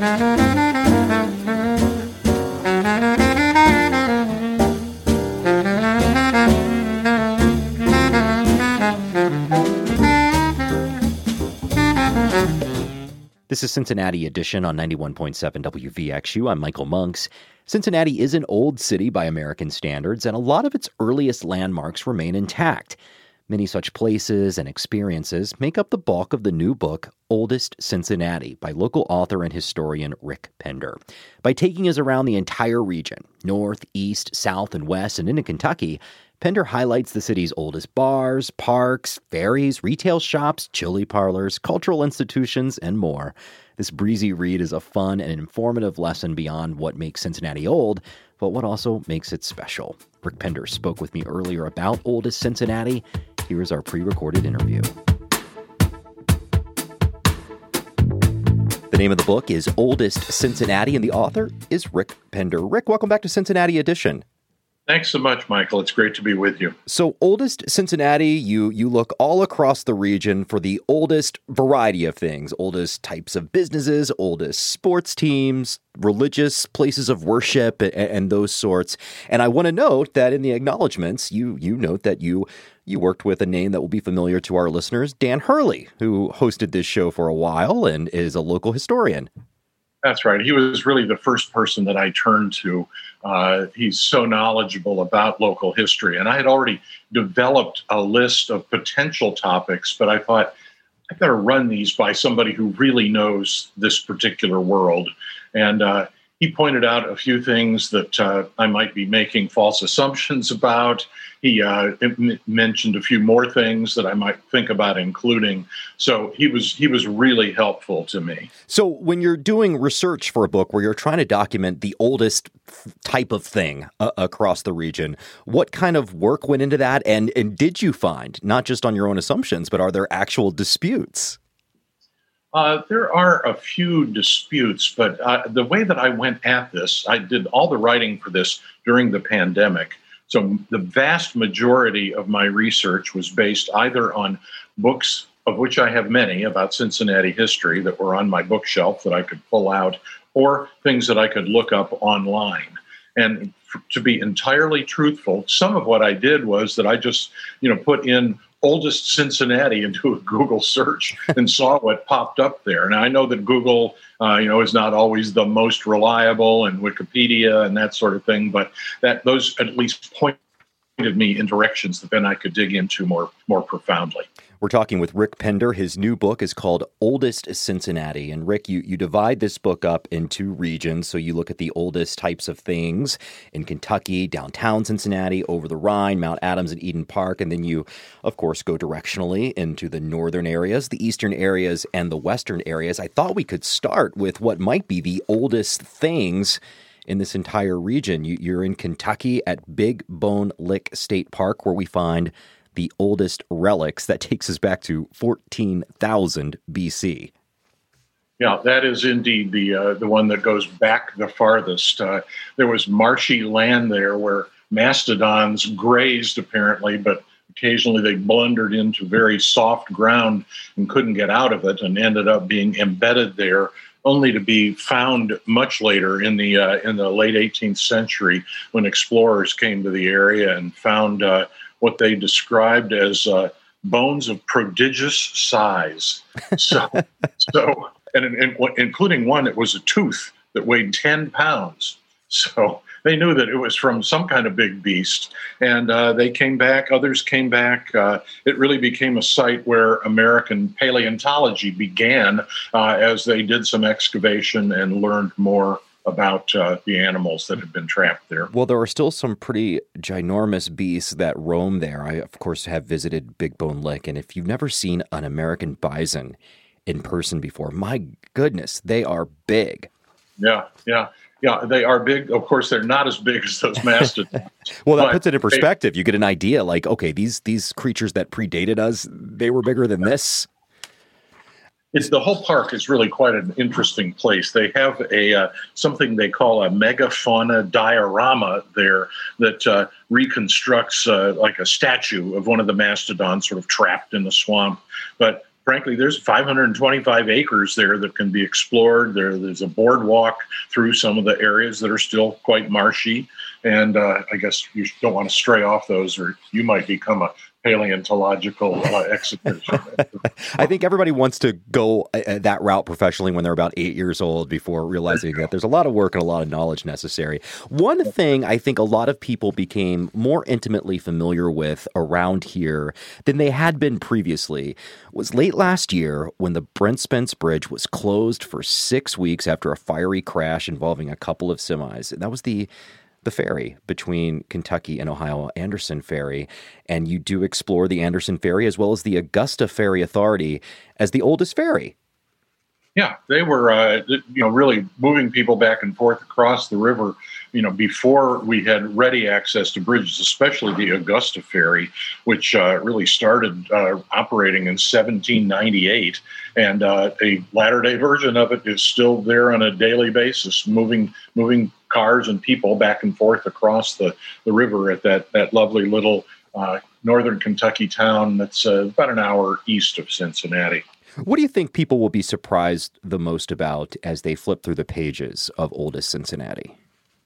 This is Cincinnati Edition on 91.7 WVXU. I'm Michael Monks. Cincinnati is an old city by American standards, and a lot of its earliest landmarks remain intact. Many such places and experiences make up the bulk of the new book, Oldest Cincinnati, by local author and historian Rick Pender. By taking us around the entire region, north, east, south, and west, and into Kentucky, Pender highlights the city's oldest bars, parks, ferries, retail shops, chili parlors, cultural institutions, and more. This breezy read is a fun and informative lesson beyond what makes Cincinnati old, but what also makes it special. Rick Pender spoke with me earlier about Oldest Cincinnati. Here's our pre-recorded interview. The name of the book is Oldest Cincinnati, and the author is Rick Pender. Rick, welcome back to Cincinnati Edition. Thanks so much, Michael. It's great to be with you. So, Oldest Cincinnati, you look all across the region for the oldest variety of things, oldest types of businesses, oldest sports teams, religious places of worship, and those sorts. And I want to note that in the acknowledgments, you note that you worked with a name that will be familiar to our listeners, Dan Hurley, who hosted this show for a while and is a local historian. That's right. He was really the first person that I turned to. He's so knowledgeable about local history. And I had already developed a list of potential topics, but I thought I better run these by somebody who really knows this particular world. And he pointed out a few things that I might be making false assumptions about. He mentioned a few more things that I might think about including. So he was really helpful to me. So when you're doing research for a book where you're trying to document the oldest type of thing across the region, what kind of work went into that? And did you find, not just on your own assumptions, but are there actual disputes? There are a few disputes, but the way that I went at this, I did all the writing for this during the pandemic. So the vast majority of my research was based either on books, of which I have many, about Cincinnati history that were on my bookshelf that I could pull out, or things that I could look up online. And to be entirely truthful, some of what I did was that I just, put in Oldest Cincinnati into a Google search and saw what popped up there. And I know that Google, is not always the most reliable, and Wikipedia and that sort of thing, but those at least pointed me in directions that then I could dig into more profoundly. We're talking with Rick Pender. His new book is called Oldest Cincinnati. And Rick, you divide this book up into regions. So you look at the oldest types of things in Kentucky, downtown Cincinnati, over the Rhine, Mount Adams and Eden Park. And then you, of course, go directionally into the northern areas, the eastern areas, and the western areas. I thought we could start with what might be the oldest things in this entire region. You're in Kentucky at Big Bone Lick State Park, where we find the oldest relics. That takes us back to 14,000 BC. Yeah, that is indeed the one that goes back the farthest. There was marshy land there where mastodons grazed, apparently, but occasionally they blundered into very soft ground and couldn't get out of it and ended up being embedded there, only to be found much later in the late 18th century when explorers came to the area and found what they described as bones of prodigious size. So, and including one that was a tooth that weighed 10 pounds. So they knew that it was from some kind of big beast. And they came back, others came back. It really became a site where American paleontology began as they did some excavation and learned more about the animals that had been trapped there. Well, there are still some pretty ginormous beasts that roam there. I, of course, have visited Big Bone Lick, and if you've never seen an American bison in person before, my goodness, they are big. Yeah, they are big. Of course, they're not as big as those mastodons. Well, that puts it in perspective. You get an idea, like, okay, these creatures that predated us, they were bigger than this. The whole park is really quite an interesting place. They have something they call a megafauna diorama there that reconstructs like a statue of one of the mastodons sort of trapped in the swamp. But frankly, there's 525 acres there that can be explored. There's a boardwalk through some of the areas that are still quite marshy. And I guess you don't want to stray off those, or you might become a paleontological exhibition. I think everybody wants to go that route professionally when they're about 8 years old before realizing that there's a lot of work and a lot of knowledge necessary. One thing I think a lot of people became more intimately familiar with around here than they had been previously was late last year when the Brent Spence Bridge was closed for 6 weeks after a fiery crash involving a couple of semis. And that was the ferry between Kentucky and Ohio, Anderson Ferry, and you do explore the Anderson Ferry as well as the Augusta Ferry Authority as the oldest ferry. Yeah, they were, really moving people back and forth across the river, before we had ready access to bridges, especially the Augusta Ferry, which really started operating in 1798. And a latter-day version of it is still there on a daily basis, moving cars and people back and forth across the river at that lovely little northern Kentucky town that's about an hour east of Cincinnati. What do you think people will be surprised the most about as they flip through the pages of Oldest Cincinnati?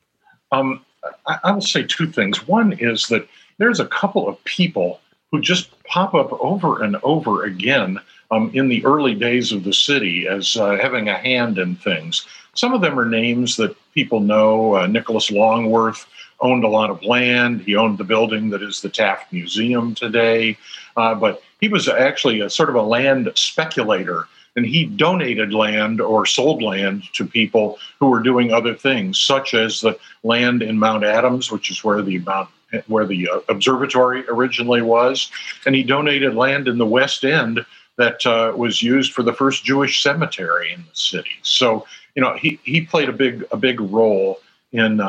I will say two things. One is that there's a couple of people who just pop up over and over again in the early days of the city as having a hand in things. Some of them are names that people know. Nicholas Longworth owned a lot of land. He owned the building that is the Taft Museum today. But he was actually a sort of a land speculator, and he donated land or sold land to people who were doing other things, such as the land in Mount Adams, which is where the observatory originally was. And he donated land in the West End that was used for the first Jewish cemetery in the city. So, he played a big role in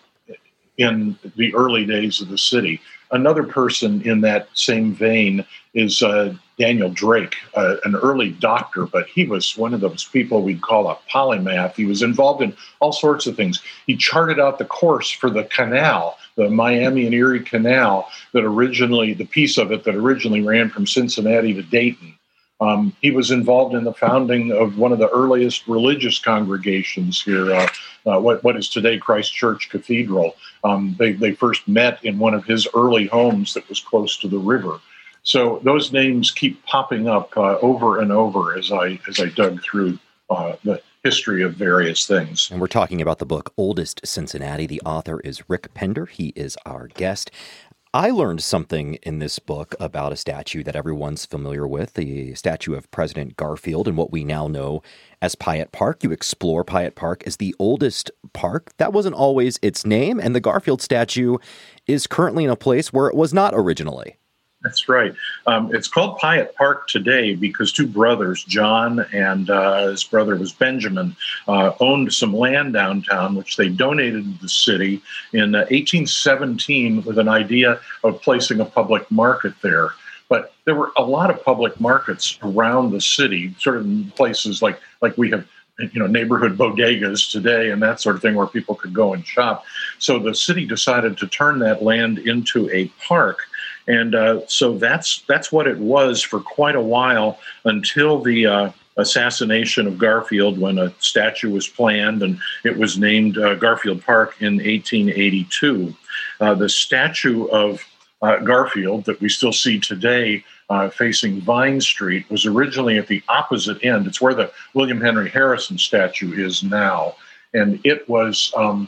the early days of the city. Another person in that same vein is Daniel Drake, an early doctor, but he was one of those people we'd call a polymath. He was involved in all sorts of things. He charted out the course for the canal, the Miami and Erie Canal, the piece of it that originally ran from Cincinnati to Dayton. He was involved in the founding of one of the earliest religious congregations here, what is today Christ Church Cathedral. They first met in one of his early homes that was close to the river. So those names keep popping up over and over as I dug through the history of various things. And we're talking about the book Oldest Cincinnati. The author is Rick Pender. He is our guest. I learned something in this book about a statue that everyone's familiar with, the statue of President Garfield and what we now know as Pyatt Park. You explore Pyatt Park as the oldest park. That wasn't always its name, and the Garfield statue is currently in a place where it was not originally. That's right. It's called Pyatt Park today because two brothers, John and his brother was Benjamin, owned some land downtown, which they donated to the city in 1817 with an idea of placing a public market there. But there were a lot of public markets around the city, sort of in places like we have neighborhood bodegas today and that sort of thing where people could go and shop. So the city decided to turn that land into a park. And so that's what it was for quite a while until the assassination of Garfield, when a statue was planned and it was named Garfield Park in 1882. The statue of Garfield that we still see today facing Vine Street was originally at the opposite end. It's where the William Henry Harrison statue is now. And it was on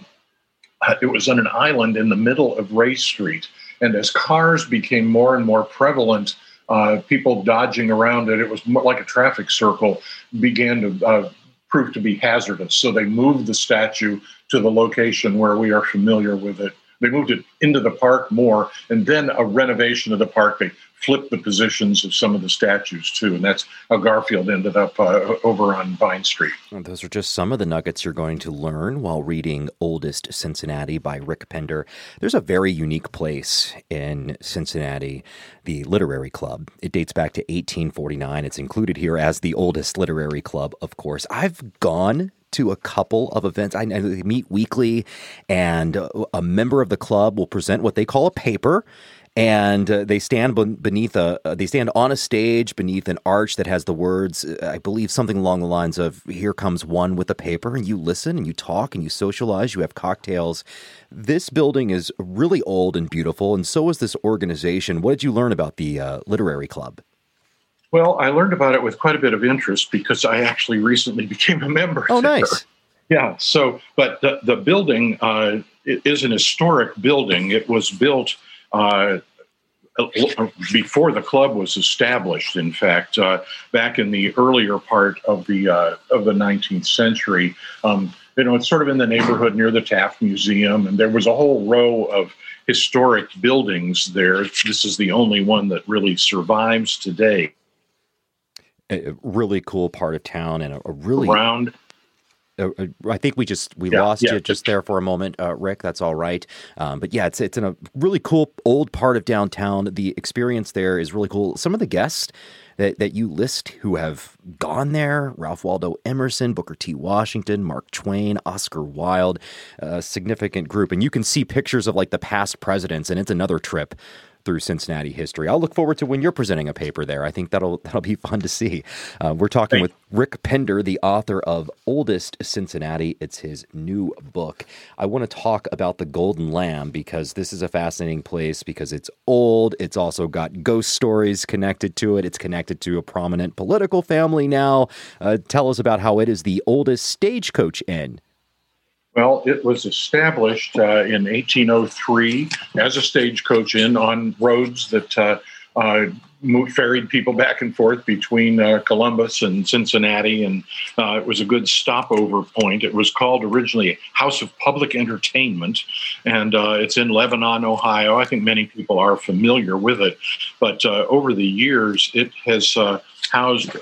an island in the middle of Race Street. And as cars became more and more prevalent, people dodging around it, it was more like a traffic circle, began to prove to be hazardous. So they moved the statue to the location where we are familiar with it. They moved it into the park more, and then a renovation of the park, they flipped the positions of some of the statues too, and that's how Garfield ended up over on Vine Street. Well, those are just some of the nuggets you're going to learn while reading Oldest Cincinnati by Rick Pender. There's a very unique place in Cincinnati, the Literary Club. It dates back to 1849. It's included here as the oldest literary club, of course. I've gone to a couple of events. I meet weekly, and a member of the club will present what they call a paper, And they stand they stand on a stage beneath an arch that has the words, I believe something along the lines of, "Here comes one with a paper," and you listen and you talk and you socialize, you have cocktails. This building is really old and beautiful, and so is this organization. What did you learn about the literary club? Well, I learned about it with quite a bit of interest because I actually recently became a member. Oh, there. Nice. Yeah. So, but the building it is an historic building. It was built before the club was established. In fact, back in the earlier part of the 19th century, it's sort of in the neighborhood near the Taft Museum, and there was a whole row of historic buildings there. This is the only one that really survives today. A really cool part of town, and a really around. I think we lost you just there for a moment, Rick. That's all right. But yeah, it's in a really cool old part of downtown. The experience there is really cool. Some of the guests that you list who have gone there: Ralph Waldo Emerson, Booker T. Washington, Mark Twain, Oscar Wilde, a significant group. And you can see pictures of like the past presidents, and it's another trip through Cincinnati history. I'll look forward to when you're presenting a paper there. I think that'll be fun to see. We're talking with Rick Pender, the author of Oldest Cincinnati. It's his new book. I want to talk about the Golden Lamb because this is a fascinating place because it's old. It's also got ghost stories connected to it. It's connected to a prominent political family now. Tell us about how it is the oldest stagecoach inn. Well, it was established in 1803 as a stagecoach inn on roads that ferried people back and forth between Columbus and Cincinnati, and it was a good stopover point. It was called originally House of Public Entertainment, and it's in Lebanon, Ohio. I think many people are familiar with it, but over the years, it has housed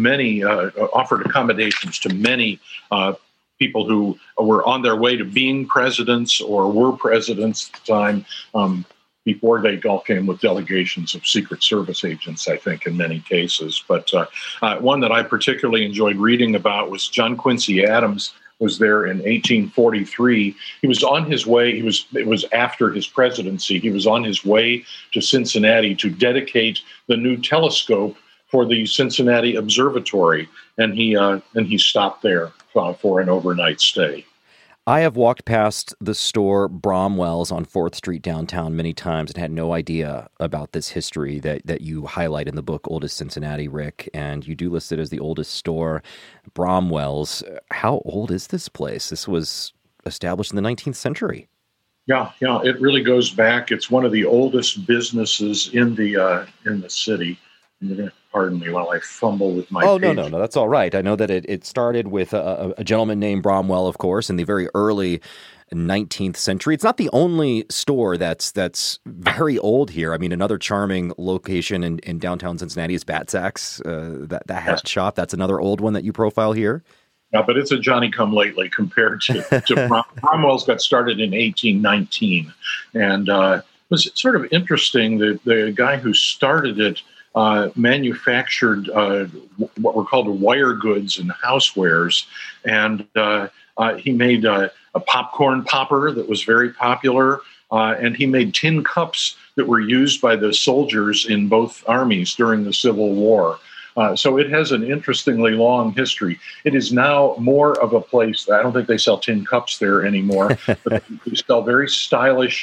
offered accommodations to many people who were on their way to being presidents or were presidents at the time, before they all came with delegations of Secret Service agents, I think, in many cases. But one that I particularly enjoyed reading about was John Quincy Adams was there in 1843. He was on his way. It was after his presidency. He was on his way to Cincinnati to dedicate the new telescope for the Cincinnati Observatory, and he stopped there for an overnight stay. I have walked past the store Bromwell's on 4th Street downtown many times and had no idea about this history that you highlight in the book, Oldest Cincinnati, Rick, and you do list it as the oldest store, Bromwell's. How old is this place? This was established in the 19th century. Yeah, it really goes back. It's one of the oldest businesses in the city. You're going to pardon me while I fumble with my page. No, that's all right. I know that it started with a gentleman named Bromwell, of course, in the very early 19th century. It's not the only store that's very old here. I mean, another charming location in downtown Cincinnati is Batzak's, that hat shop. That's another old one that you profile here. Yeah, but it's a Johnny-come-lately compared to Bromwell's got started in 1819. And it was sort of interesting that the guy who started it manufactured what were called wire goods and housewares, and he made a popcorn popper that was very popular, and he made tin cups that were used by the soldiers in both armies during the Civil War. So it has an interestingly long history. It is now more of a place. I don't think they sell tin cups there anymore, but they sell very stylish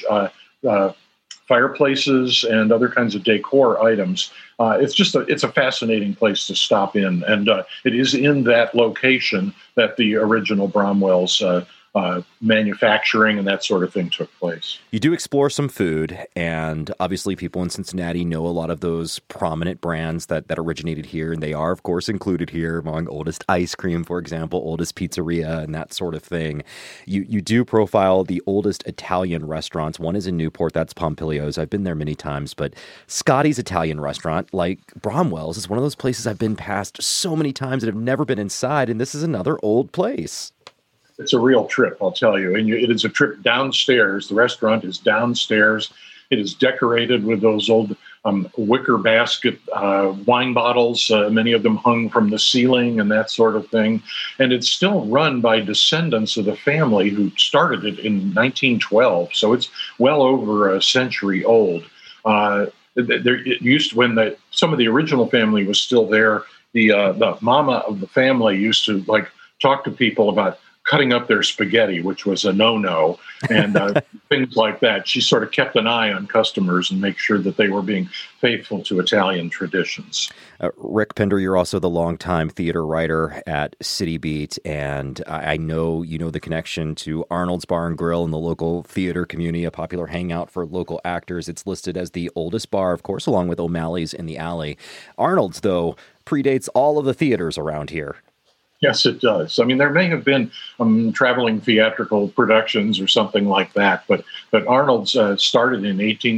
fireplaces and other kinds of decor items. It's a fascinating place to stop in, and it is in that location that the original Bromwell's manufacturing and that sort of thing took place. You do explore some food, and obviously people in Cincinnati know a lot of those prominent brands that originated here, and they are, of course, included here among Oldest Ice Cream, for example, Oldest Pizzeria, and that sort of thing. You do profile the oldest Italian restaurants. One is in Newport, that's Pompilio's. I've been there many times, but Scotty's Italian restaurant, like Bromwell's, is one of those places I've been past so many times and have never been inside, and this is another old place. It's a real trip, I'll tell you. And it is a trip downstairs. The restaurant is downstairs. It is decorated with those old wicker basket wine bottles, many of them hung from the ceiling and that sort of thing. And it's still run by descendants of the family who started it in 1912. So it's well over a century old. It used to, when some of the original family was still there, the mama of the family used to talk to people about cutting up their spaghetti, which was a no-no, and things like that. She sort of kept an eye on customers and make sure that they were being faithful to Italian traditions. Rick Pender, you're also the longtime theater writer at City Beat, and I know you know the connection to Arnold's Bar and Grill in the local theater community, a popular hangout for local actors. It's listed as the oldest bar, of course, along with O'Malley's in the Alley. Arnold's, though, predates all of the theaters around here. Yes, it does. I mean, there may have been traveling theatrical productions or something like that, but Arnold's started in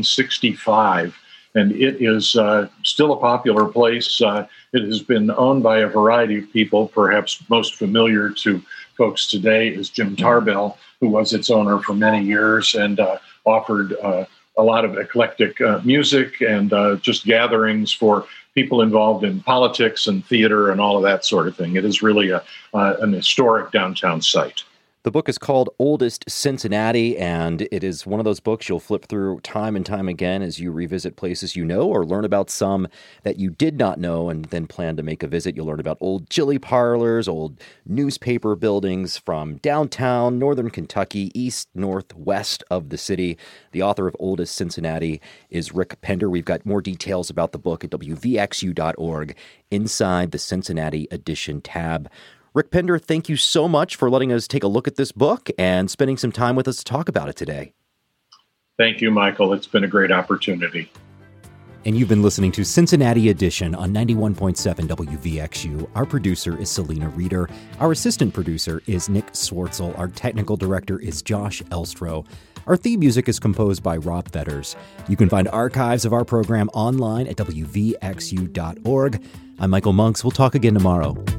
1865, and it is still a popular place. It has been owned by a variety of people. Perhaps most familiar to folks today is Jim Tarbell, who was its owner for many years and offered a lot of eclectic music and just gatherings for people involved in politics and theater and all of that sort of thing. It is really an historic downtown site. The book is called Oldest Cincinnati, and it is one of those books you'll flip through time and time again as you revisit places you know or learn about some that you did not know and then plan to make a visit. You'll learn about old chili parlors, old newspaper buildings from downtown, northern Kentucky, east, north, west of the city. The author of Oldest Cincinnati is Rick Pender. We've got more details about the book at wvxu.org inside the Cincinnati Edition tab. Rick Pender, thank you so much for letting us take a look at this book and spending some time with us to talk about it today. Thank you, Michael. It's been a great opportunity. And you've been listening to Cincinnati Edition on 91.7 WVXU. Our producer is Selena Reeder. Our assistant producer is Nick Swartzel. Our technical director is Josh Elstro. Our theme music is composed by Rob Fetters. You can find archives of our program online at WVXU.org. I'm Michael Monks. We'll talk again tomorrow.